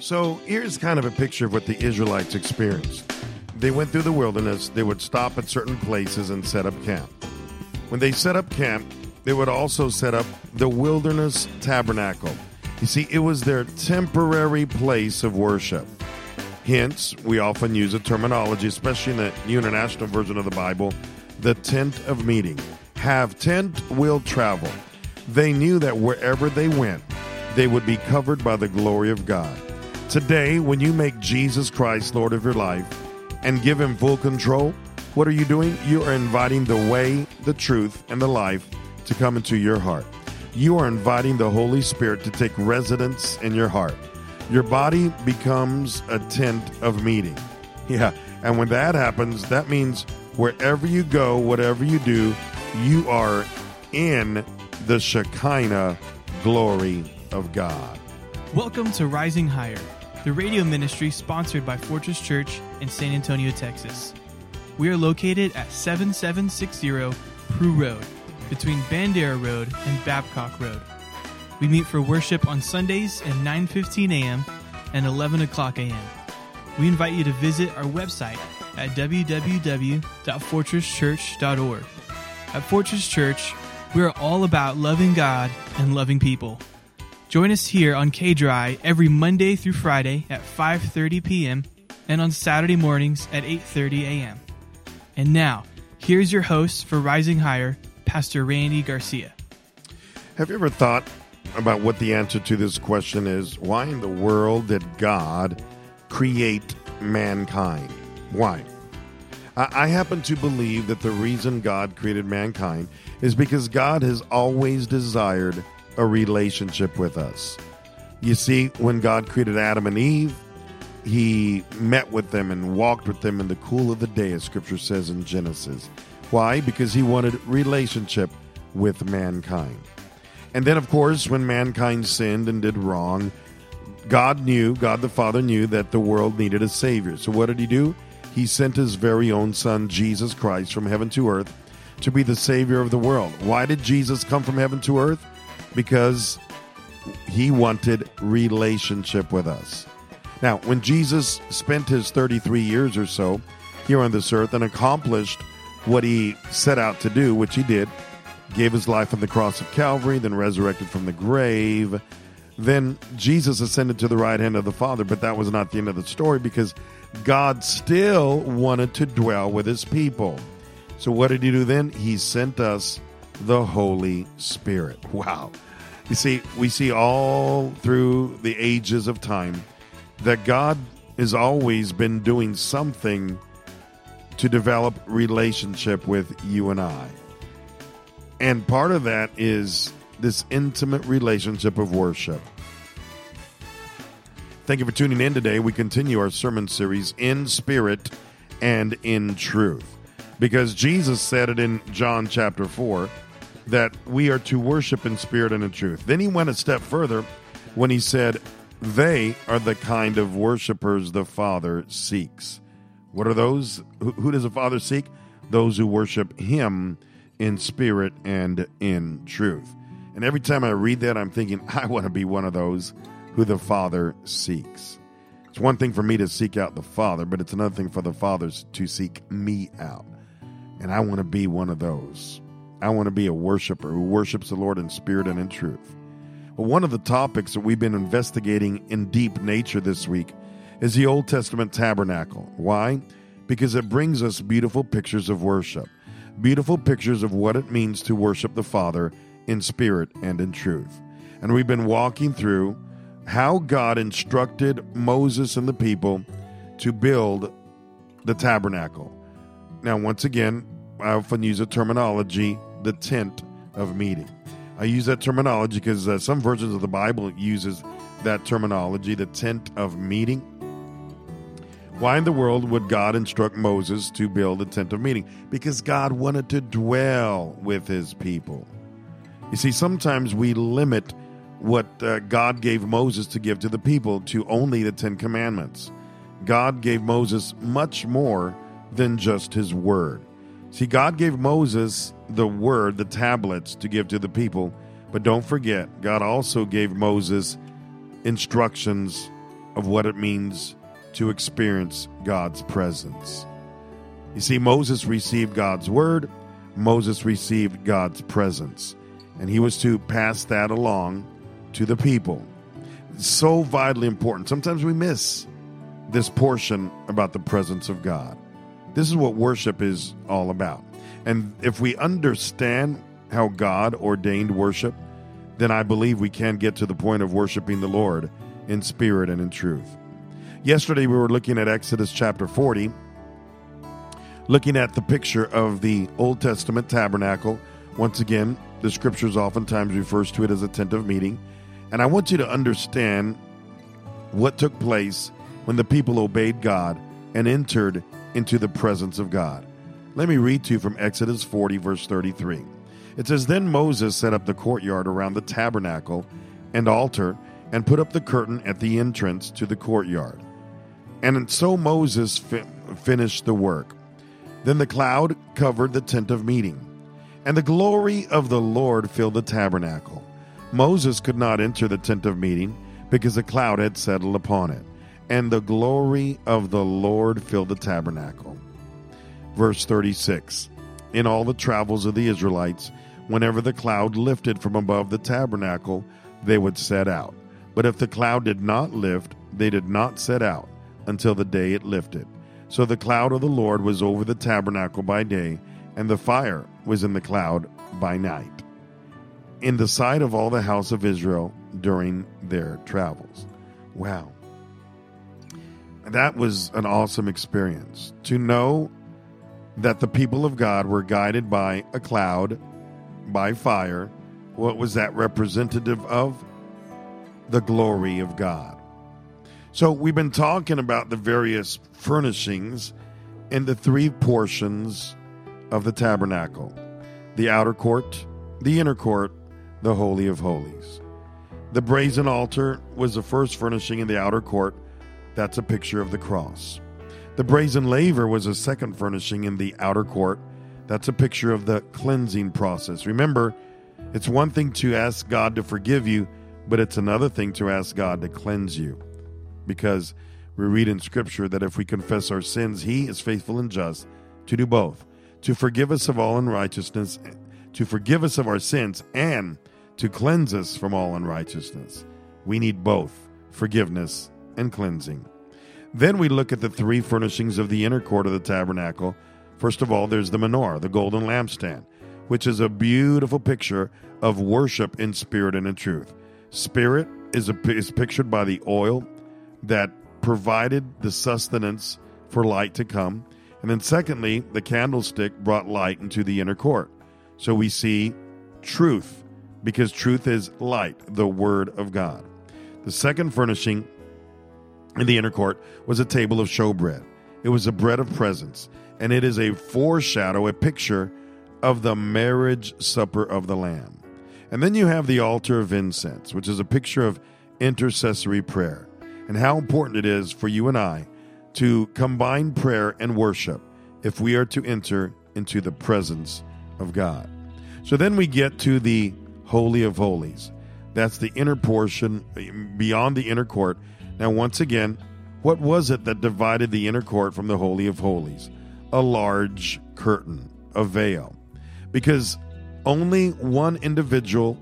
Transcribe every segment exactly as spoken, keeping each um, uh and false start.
So here's kind of a picture of what the Israelites experienced. They went through the wilderness. They would stop at certain places and set up camp. When they set up camp, they would also set up the wilderness tabernacle. You see, it was their temporary place of worship. Hence, we often use a terminology, especially in the New International Version of the Bible, the tent of meeting. Have tent, will travel. They knew that wherever they went, they would be covered by the glory of God. Today, when you make Jesus Christ Lord of your life and give him full control, what are you doing? You are inviting the way, the truth, and the life to come into your heart. You are inviting the Holy Spirit to take residence in your heart. Your body becomes a tent of meeting. Yeah, and when that happens, that means wherever you go, whatever you do, you are in the Shekinah glory of God. Welcome to Rising Higher, the radio ministry sponsored by Fortress Church in San Antonio, Texas. We are located at seventy-seven sixty Prue Road, between Bandera Road and Babcock Road. We meet for worship on Sundays at nine fifteen a.m. and eleven o'clock a.m. We invite you to visit our website at w w w dot fortress church dot org. At Fortress Church, we are all about loving God and loving people. Join us here on K-Dry every Monday through Friday at five thirty p.m. and on Saturday mornings at eight thirty a.m. And now, here's your host for Rising Higher, Pastor Randy Garcia. Have you ever thought about what the answer to this question is? Why in the world did God create mankind? Why? I happen to believe that the reason God created mankind is because God has always desired a relationship with us. You see, when God created Adam and Eve, he met with them and walked with them in the cool of the day, as Scripture says in Genesis. Why? Because he wanted relationship with mankind. And then, of course, when mankind sinned and did wrong, God knew, God the Father knew that the world needed a Savior. So what did he do? He sent his very own Son, Jesus Christ, from heaven to earth to be the Savior of the world. Why did Jesus come from heaven to earth? Because he wanted relationship with us. Now, when Jesus spent his thirty-three years or so here on this earth and accomplished what he set out to do, which he did, gave his life on the cross of Calvary, then resurrected from the grave, then Jesus ascended to the right hand of the Father. But that was not the end of the story, because God still wanted to dwell with his people. So what did he do then? He sent us the Holy Spirit. Wow. You see, we see all through the ages of time that God has always been doing something to develop relationship with you and I. And part of that is this intimate relationship of worship. Thank you for tuning in today. We continue our sermon series, In Spirit and in Truth. Because Jesus said it in John chapter four, that we are to worship in spirit and in truth. Then he went a step further when he said, they are the kind of worshipers the Father seeks. What are those? Who, who does the Father seek? Those who worship him in spirit and in truth. And every time I read that, I'm thinking, I want to be one of those who the Father seeks. It's one thing for me to seek out the Father, but it's another thing for the Father to seek me out. And I want to be one of those. I want to be a worshiper who worships the Lord in spirit and in truth. Well, one of the topics that we've been investigating in deep nature this week is the Old Testament tabernacle. Why? Because it brings us beautiful pictures of worship, beautiful pictures of what it means to worship the Father in spirit and in truth. And we've been walking through how God instructed Moses and the people to build the tabernacle. Now, once again, I often use a terminology, the tent of meeting. I use that terminology because uh, some versions of the Bible uses that terminology, the tent of meeting. Why in the world would God instruct Moses to build a tent of meeting? Because God wanted to dwell with his people. You see, sometimes we limit what uh, God gave Moses to give to the people to only the Ten Commandments. God gave Moses much more than just his word. See, God gave Moses the word, the tablets, to give to the people. But don't forget, God also gave Moses instructions of what it means to experience God's presence. You see, Moses received God's word, Moses received God's presence, and he was to pass that along to the people. It's so vitally important. Sometimes we miss this portion about the presence of God. This is what worship is all about. And if we understand how God ordained worship, then I believe we can get to the point of worshiping the Lord in spirit and in truth. Yesterday we were looking at Exodus chapter forty, looking at the picture of the Old Testament tabernacle. Once again, the scriptures oftentimes refers to it as a tent of meeting. And I want you to understand what took place when the people obeyed God and entered into the presence of God. Let me read to you from Exodus forty, verse thirty-three. It says, "Then Moses set up the courtyard around the tabernacle and altar and put up the curtain at the entrance to the courtyard. And so Moses fi- finished the work. Then the cloud covered the tent of meeting, and the glory of the Lord filled the tabernacle. Moses could not enter the tent of meeting because the cloud had settled upon it, and the glory of the Lord filled the tabernacle." Verse thirty-six, "In all the travels of the Israelites, whenever the cloud lifted from above the tabernacle, they would set out. But if the cloud did not lift, they did not set out until the day it lifted. So the cloud of the Lord was over the tabernacle by day, and the fire was in the cloud by night, in the sight of all the house of Israel during their travels." Wow. That was an awesome experience. To know that the people of God were guided by a cloud, by fire. What was that representative of? The glory of God. So we've been talking about the various furnishings in the three portions of the tabernacle: the outer court, the inner court, the Holy of Holies. The brazen altar was the first furnishing in the outer court. That's a picture of the cross. The brazen laver was a second furnishing in the outer court. That's a picture of the cleansing process. Remember, it's one thing to ask God to forgive you, but it's another thing to ask God to cleanse you. Because we read in Scripture that if we confess our sins, He is faithful and just to do both, to forgive us of all unrighteousness, to forgive us of our sins, and to cleanse us from all unrighteousness. We need both forgiveness and cleansing. Then we look at the three furnishings of the inner court of the tabernacle. First of all, there's the menorah, the golden lampstand, which is a beautiful picture of worship in spirit and in truth. Spirit is, a, is pictured by the oil that provided the sustenance for light to come. And then secondly, the candlestick brought light into the inner court. So we see truth, because truth is light, the word of God. The second furnishing in the inner court was a table of showbread. It was a bread of presence, and it is a foreshadow, a picture of the marriage supper of the Lamb. And then you have the altar of incense, which is a picture of intercessory prayer, and how important it is for you and I to combine prayer and worship if we are to enter into the presence of God. So then we get to the Holy of Holies. That's the inner portion beyond the inner court. Now, once again, what was it that divided the inner court from the Holy of Holies? A large curtain, a veil. Because only one individual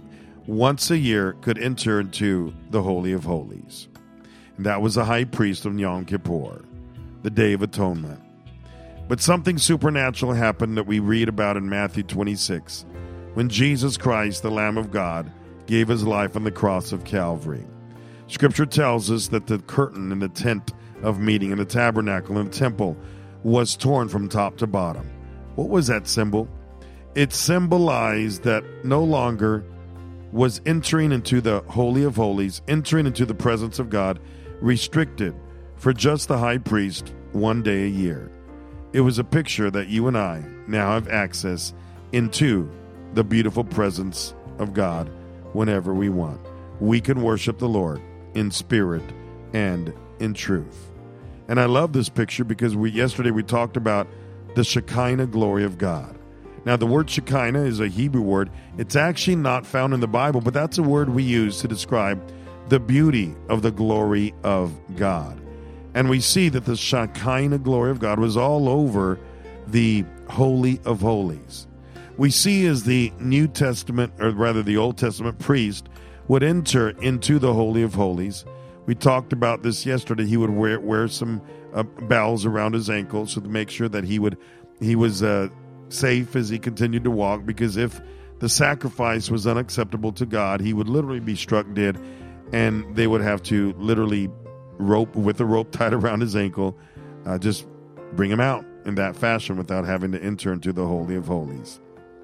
once a year could enter into the Holy of Holies. And that was the high priest of Yom Kippur, the Day of Atonement. But something supernatural happened that we read about in Matthew twenty-six, when Jesus Christ, the Lamb of God, gave his life on the cross of Calvary. Scripture tells us that the curtain in the tent of meeting, in the tabernacle, in the temple, was torn from top to bottom. What was that symbol? It symbolized that no longer was entering into the Holy of Holies, entering into the presence of God, restricted for just the high priest one day a year. It was a picture that you and I now have access into the beautiful presence of God whenever we want. We can worship the Lord in spirit and in truth. And I love this picture because we yesterday we talked about the Shekinah glory of God. Now, the word Shekinah is a Hebrew word. It's actually not found in the Bible, but that's a word we use to describe the beauty of the glory of God. And we see that the Shekinah glory of God was all over the Holy of Holies. We see as the New Testament, or rather the Old Testament priest, would enter into the Holy of Holies. We talked about this yesterday. He would wear, wear some uh, bells around his ankles so to make sure that he would he was uh, safe as he continued to walk, because if the sacrifice was unacceptable to God, he would literally be struck dead, and they would have to literally rope with a rope tied around his ankle, uh, just bring him out in that fashion without having to enter into the Holy of Holies.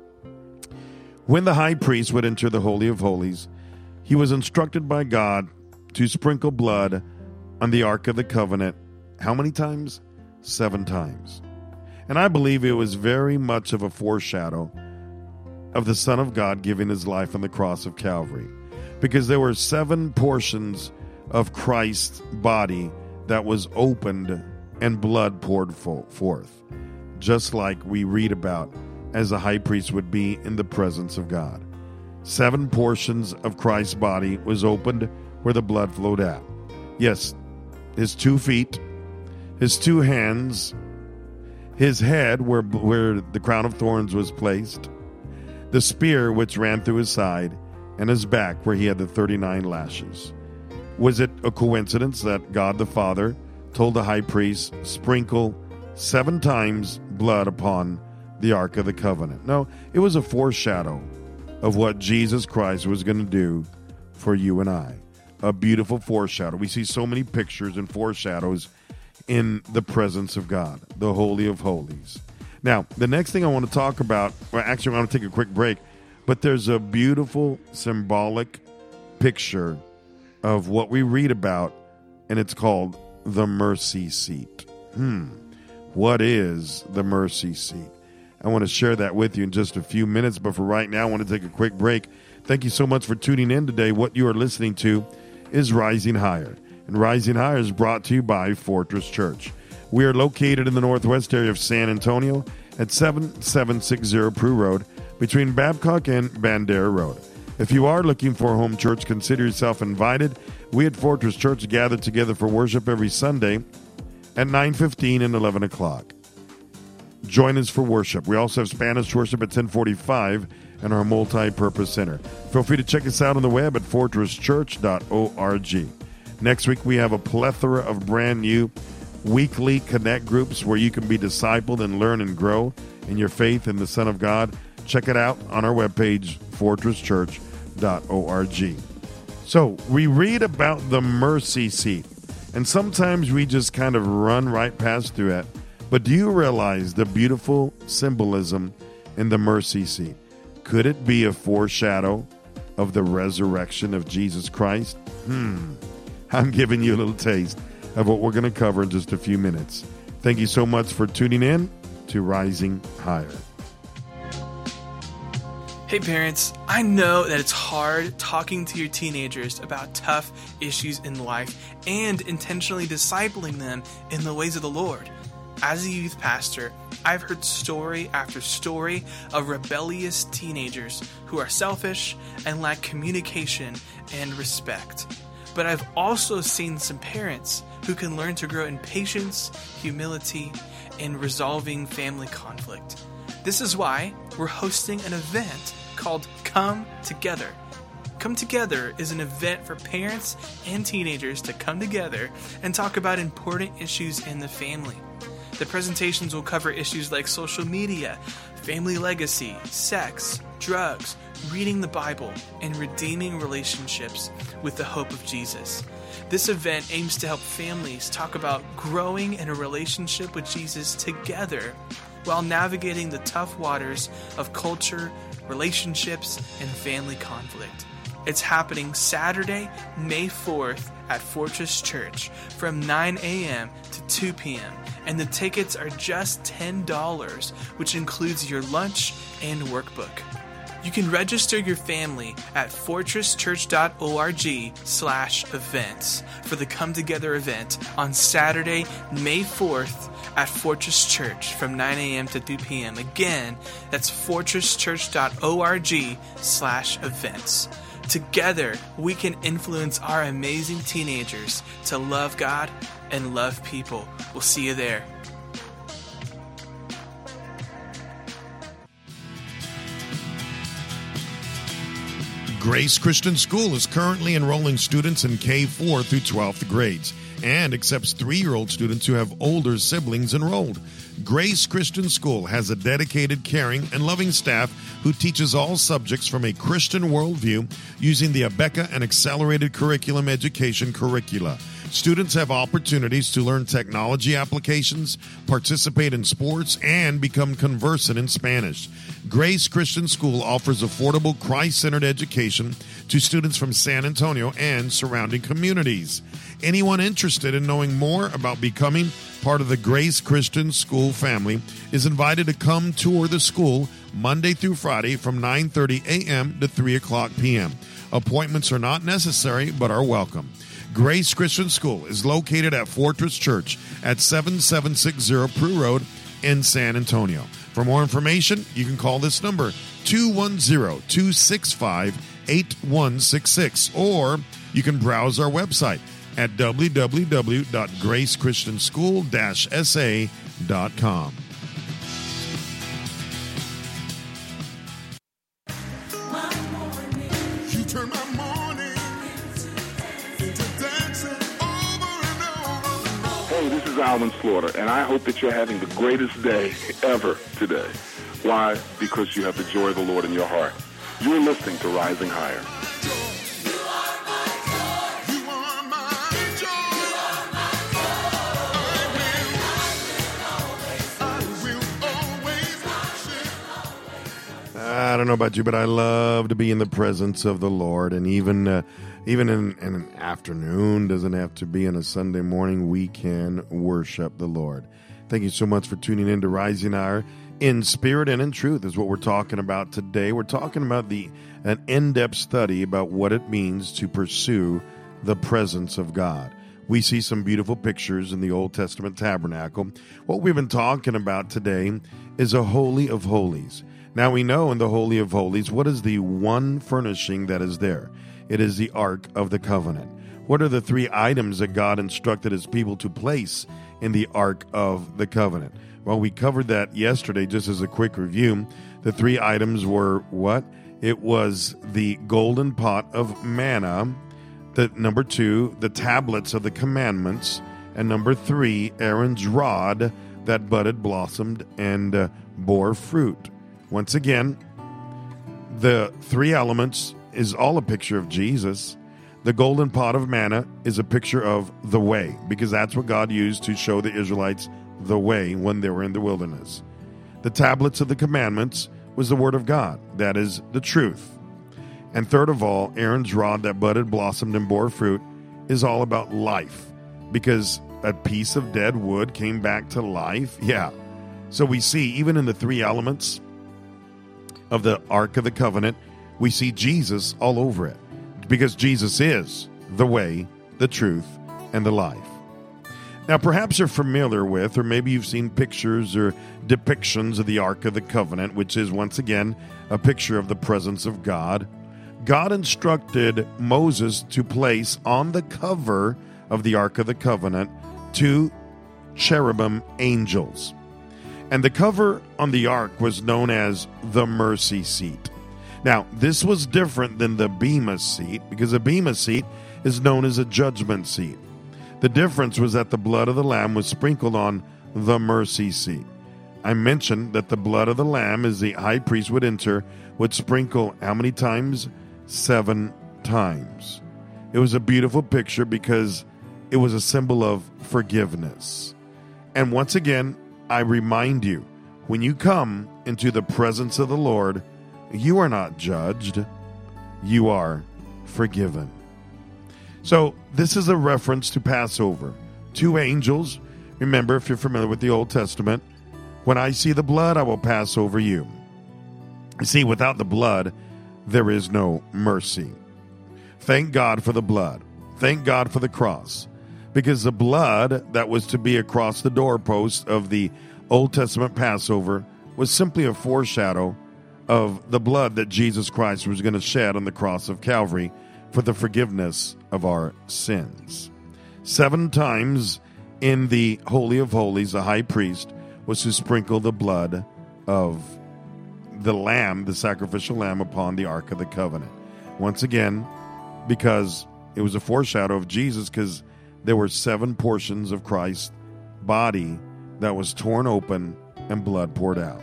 When the high priest would enter the Holy of Holies, he was instructed by God to sprinkle blood on the Ark of the Covenant. How many times? Seven times. And I believe it was very much of a foreshadow of the Son of God giving his life on the cross of Calvary, because there were seven portions of Christ's body that was opened and blood poured forth, just like we read about as a high priest would be in the presence of God. Seven portions of Christ's body was opened where the blood flowed out. Yes, his two feet, his two hands, his head where, where the crown of thorns was placed, the spear which ran through his side, and his back where he had the thirty-nine lashes. Was it a coincidence that God the Father told the high priest, sprinkle seven times blood upon the Ark of the Covenant? No, it was a foreshadow of what Jesus Christ was going to do for you and I. A beautiful foreshadow. We see so many pictures and foreshadows in the presence of God, the Holy of Holies. Now, the next thing I want to talk about, well, actually I want to take a quick break, but there's a beautiful symbolic picture of what we read about, and it's called the mercy seat. Hmm. What is the mercy seat? I want to share that with you in just a few minutes, but for right now, I want to take a quick break. Thank you so much for tuning in today. What you are listening to is Rising Higher, and Rising Higher is brought to you by Fortress Church. We are located in the northwest area of San Antonio at seven seven six zero Prue Road between Babcock and Bandera Road. If you are looking for a home church, consider yourself invited. We at Fortress Church gather together for worship every Sunday at nine fifteen and eleven o'clock. Join us for worship. We also have Spanish worship at ten forty-five and our multi-purpose center. Feel free to check us out on the web at fortress church dot org. Next week, we have a plethora of brand new weekly connect groups where you can be discipled and learn and grow in your faith in the Son of God. Check it out on our webpage, fortress church dot org. So we read about the mercy seat, and sometimes we just kind of run right past through it. But do you realize the beautiful symbolism in the mercy seat? Could it be a foreshadow of the resurrection of Jesus Christ? Hmm. I'm giving you a little taste of what we're going to cover in just a few minutes. Thank you so much for tuning in to Rising Higher. Hey parents, I know that it's hard talking to your teenagers about tough issues in life and intentionally discipling them in the ways of the Lord. As a youth pastor, I've heard story after story of rebellious teenagers who are selfish and lack communication and respect. But I've also seen some parents who can learn to grow in patience, humility, and resolving family conflict. This is why we're hosting an event called Come Together. Come Together is an event for parents and teenagers to come together and talk about important issues in the family. The presentations will cover issues like social media, family legacy, sex, drugs, reading the Bible, and redeeming relationships with the hope of Jesus. This event aims to help families talk about growing in a relationship with Jesus together while navigating the tough waters of culture, relationships, and family conflict. It's happening Saturday, May fourth at Fortress Church from nine a.m. to two p.m. and the tickets are just ten dollars, which includes your lunch and workbook. You can register your family at fortresschurch.org slash events for the Come Together event on Saturday, May fourth at Fortress Church from nine a.m. to three p.m. Again, that's fortresschurch.org slash events. Together, we can influence our amazing teenagers to love God and love people. We'll see you there. Grace Christian School is currently enrolling students in K four through twelfth grades and accepts three-year-old students who have older siblings enrolled. Grace Christian School has a dedicated, caring, and loving staff who teaches all subjects from a Christian worldview using the Abeka and Accelerated Curriculum Education curricula. Students have opportunities to learn technology applications, participate in sports, and become conversant in Spanish. Grace Christian School offers affordable, Christ-centered education to students from San Antonio and surrounding communities. Anyone interested in knowing more about becoming part of the Grace Christian School family is invited to come tour the school Monday through Friday from nine thirty a.m. to three o'clock p.m. Appointments are not necessary but are welcome. Grace Christian School is located at Fortress Church at seventy-seven sixty Prue Road in San Antonio. For more information, you can call this number, two one zero, two six five, eight one six six, or you can browse our website at w w w dot grace christian school dash s a dot com. Hey, this is Alvin Slaughter, and I hope that you're having the greatest day ever today. Why? Because you have the joy of the Lord in your heart. You're listening to Rising Higher. I don't know about you, but I love to be in the presence of the Lord. And even uh, even in, in an afternoon, doesn't have to be on a Sunday morning, we can worship the Lord. Thank you so much for tuning in to Rising Hour. In spirit and in truth is what we're talking about today. We're talking about the an in-depth study about what it means to pursue the presence of God. We see some beautiful pictures in the Old Testament tabernacle. What we've been talking about today is a Holy of Holies. Now we know in the Holy of Holies, what is the one furnishing that is there? It is the Ark of the Covenant. What are the three items that God instructed his people to place in the Ark of the Covenant? Well, we covered that yesterday just as a quick review. The three items were what? It was the golden pot of manna, the number two, the tablets of the commandments, and number three, Aaron's rod that budded, blossomed, and uh, bore fruit. Once again, the three elements is all a picture of Jesus. The golden pot of manna is a picture of the way, because that's what God used to show the Israelites the way when they were in the wilderness. The tablets of the commandments was the word of God, that is the truth. And third of all, Aaron's rod that budded, blossomed, and bore fruit is all about life, because a piece of dead wood came back to life. Yeah. So we see, even in the three elements of the Ark of the Covenant, we see Jesus all over it, because Jesus is the way, the truth, and the life. Now, perhaps you're familiar with, or maybe you've seen pictures or depictions of the Ark of the Covenant, which is, once again, a picture of the presence of God. God instructed Moses to place on the cover of the Ark of the Covenant two cherubim angels. And the cover on the ark was known as the mercy seat. Now, this was different than the bema seat, because a bema seat is known as a judgment seat. The difference was that the blood of the lamb was sprinkled on the mercy seat. I mentioned that the blood of the lamb, as the high priest would enter, would sprinkle how many times? Seven times. It was a beautiful picture because it was a symbol of forgiveness. And once again, I remind you, when you come into the presence of the Lord, you are not judged, you are forgiven. So this is a reference to Passover. Two angels, remember, if you're familiar with the Old Testament, when I see the blood, I will pass over you. You see, without the blood, there is no mercy. Thank God for the blood. Thank God for the cross. Because the blood that was to be across the doorpost of the Old Testament Passover was simply a foreshadow of the blood that Jesus Christ was going to shed on the cross of Calvary for the forgiveness of our sins. Seven times in the Holy of Holies, the high priest was to sprinkle the blood of the lamb, the sacrificial lamb, upon the Ark of the Covenant. Once again, because it was a foreshadow of Jesus, because there were seven portions of Christ's body that was torn open and blood poured out.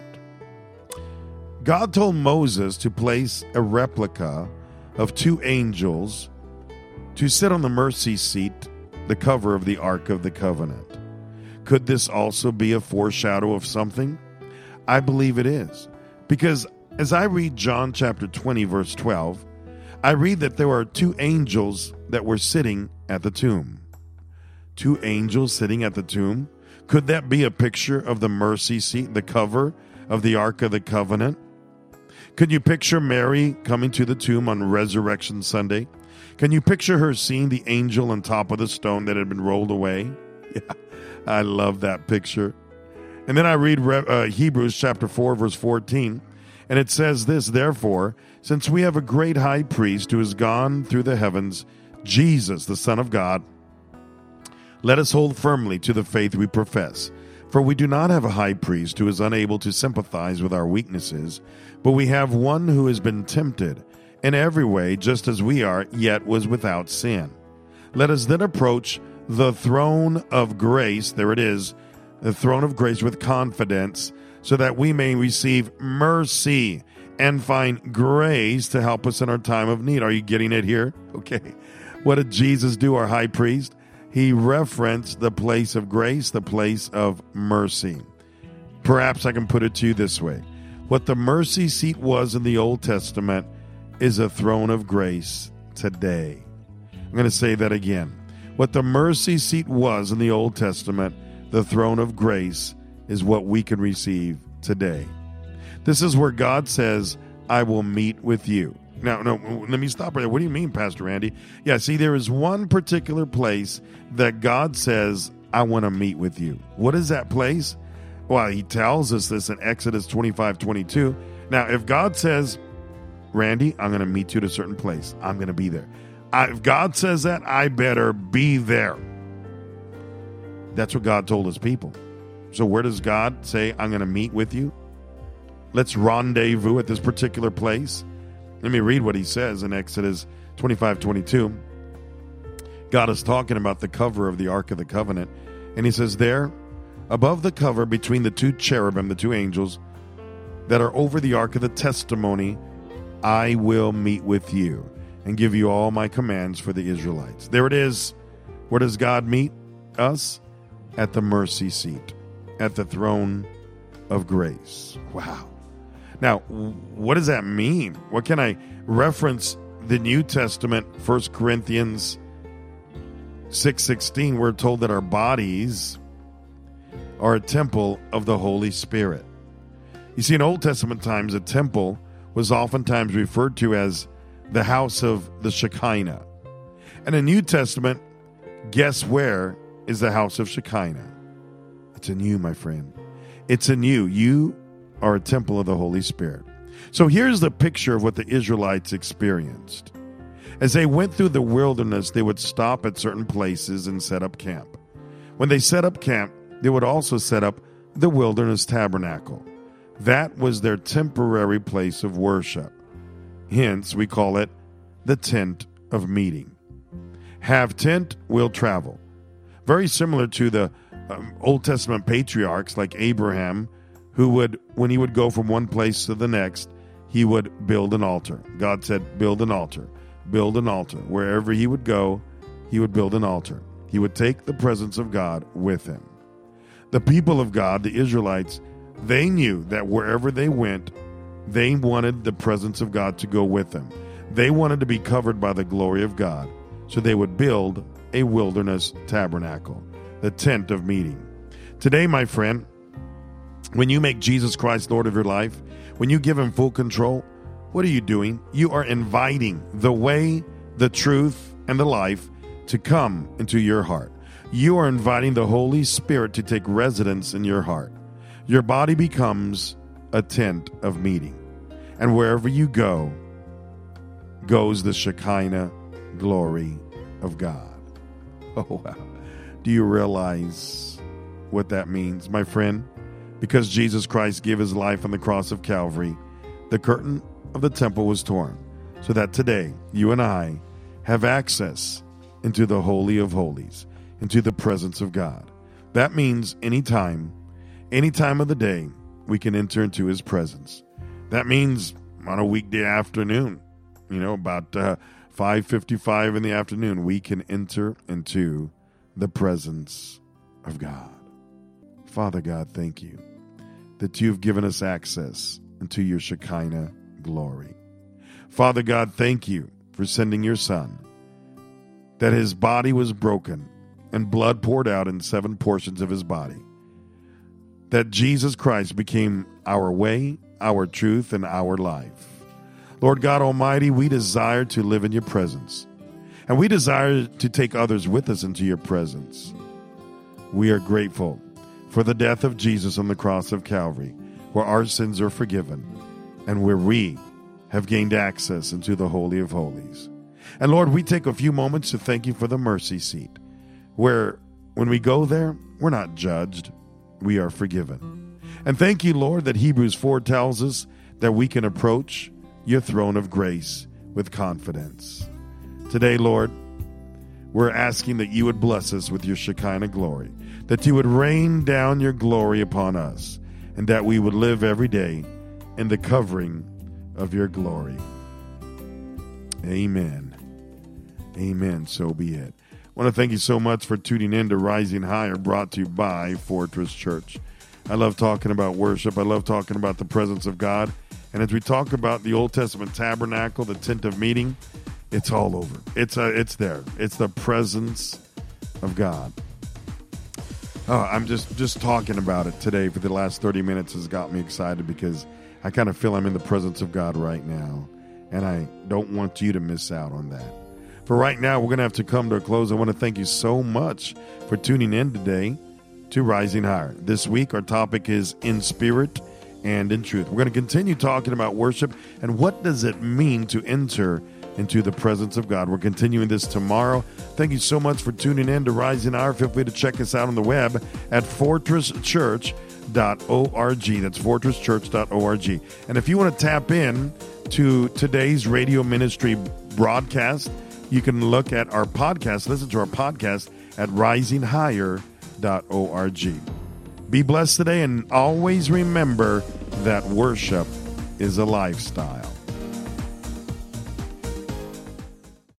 God told Moses to place a replica of two angels to sit on the mercy seat, the cover of the Ark of the Covenant. Could this also be a foreshadow of something? I believe it is. Because as I read John chapter twenty, verse twelve, I read that there are two angels that were sitting at the tomb. Two angels sitting at the tomb? Could that be a picture of the mercy seat, the cover of the Ark of the Covenant? Could you picture Mary coming to the tomb on Resurrection Sunday? Can you picture her seeing the angel on top of the stone that had been rolled away? Yeah, I love that picture. And then I read uh, Hebrews chapter four, verse fourteen, and it says this, therefore, since we have a great high priest who has gone through the heavens, Jesus, the Son of God, let us hold firmly to the faith we profess. For we do not have a high priest who is unable to sympathize with our weaknesses, but we have one who has been tempted in every way, just as we are, yet was without sin. Let us then approach the throne of grace, there it is, the throne of grace with confidence, so that we may receive mercy and find grace to help us in our time of need. Are you getting it here? Okay. What did Jesus do, our high priest? He referenced the place of grace, the place of mercy. Perhaps I can put it to you this way. What the mercy seat was in the Old Testament is a throne of grace today. I'm going to say that again. What the mercy seat was in the Old Testament, the throne of grace, is what we can receive today. This is where God says, I will meet with you. Now, no, let me stop right there. What do you mean, Pastor Randy? Yeah, see, there is one particular place that God says, I want to meet with you. What is that place? Well, he tells us this in Exodus twenty-five twenty-two. Now, if God says, Randy, I'm going to meet you at a certain place, I'm going to be there. I, if God says that, I better be there. That's what God told his people. So where does God say, I'm going to meet with you? Let's rendezvous at this particular place. Let me read what he says in Exodus twenty-five twenty-two. God is talking about the cover of the Ark of the Covenant. And he says, there, above the cover between the two cherubim, the two angels that are over the Ark of the Testimony, I will meet with you and give you all my commands for the Israelites. There it is. Where does God meet us? At the mercy seat, at the throne of grace. Wow. Now, what does that mean? What can I reference the New Testament, First Corinthians six sixteen? We're told that our bodies are a temple of the Holy Spirit. You see, in Old Testament times, a temple was oftentimes referred to as the house of the Shekinah. And in New Testament, guess where is the house of Shekinah? It's in you, my friend. It's in you. You are a temple of the Holy Spirit. So here's the picture of what the Israelites experienced. As they went through the wilderness, they would stop at certain places and set up camp. When they set up camp, they would also set up the wilderness tabernacle. That was their temporary place of worship. Hence, we call it the tent of meeting. Have tent, will travel. Very similar to the um, Old Testament patriarchs like Abraham, who would, when he would go from one place to the next, he would build an altar. God said, build an altar, build an altar. Wherever he would go, he would build an altar. He would take the presence of God with him. The people of God, the Israelites, they knew that wherever they went, they wanted the presence of God to go with them. They wanted to be covered by the glory of God, so they would build a wilderness tabernacle, the tent of meeting. Today, my friend, when you make Jesus Christ Lord of your life, When you give him full control, what are you doing? You are inviting the way, the truth, and the life to come into your heart. You are inviting the Holy Spirit to take residence in your heart. Your body becomes a tent of meeting. And wherever you go, goes the Shekinah glory of God. Oh, wow. Do you realize what that means, my friend? Because Jesus Christ gave his life on the cross of Calvary, the curtain of the temple was torn, so that today you and I have access into the Holy of Holies, into the presence of God. That means anytime, any time of the day, we can enter into his presence. That means on a weekday afternoon, you know, about uh, five fifty-five in the afternoon, we can enter into the presence of God. Father God, thank you that you've given us access into your Shekinah glory. Father God, thank you for sending your Son, that his body was broken and blood poured out in seven portions of his body, that Jesus Christ became our way, our truth, and our life. Lord God Almighty, we desire to live in your presence, and we desire to take others with us into your presence. We are grateful for the death of Jesus on the cross of Calvary, where our sins are forgiven and where we have gained access into the Holy of Holies. And Lord, we take a few moments to thank you for the mercy seat, where when we go there, we're not judged, we are forgiven. And thank you, Lord, that Hebrews four tells us that we can approach your throne of grace with confidence. Today, Lord, we're asking that you would bless us with your Shekinah glory, that you would rain down your glory upon us, and that we would live every day in the covering of your glory. Amen. Amen. So be it. I want to thank you so much for tuning in to Rising Higher, brought to you by Fortress Church. I love talking about worship. I love talking about the presence of God. And as we talk about the Old Testament tabernacle, the tent of meeting, it's all over. It's uh, it's there. It's the presence of God. Oh, I'm just, just talking about it today for the last thirty minutes has got me excited because I kind of feel I'm in the presence of God right now. And I don't want you to miss out on that. For right now, we're going to have to come to a close. I want to thank you so much for tuning in today to Rising Higher. This week, our topic is in spirit and in truth. We're going to continue talking about worship and what does it mean to enter into the presence of God. We're continuing this tomorrow. Thank you so much for tuning in to Rising Higher. Feel free to check us out on the web at fortress church dot org. That's fortress church dot org. And if you want to tap in to today's radio ministry broadcast, you can look at our podcast, listen to our podcast at rising higher dot org. Be blessed today, and always remember that worship is a lifestyle.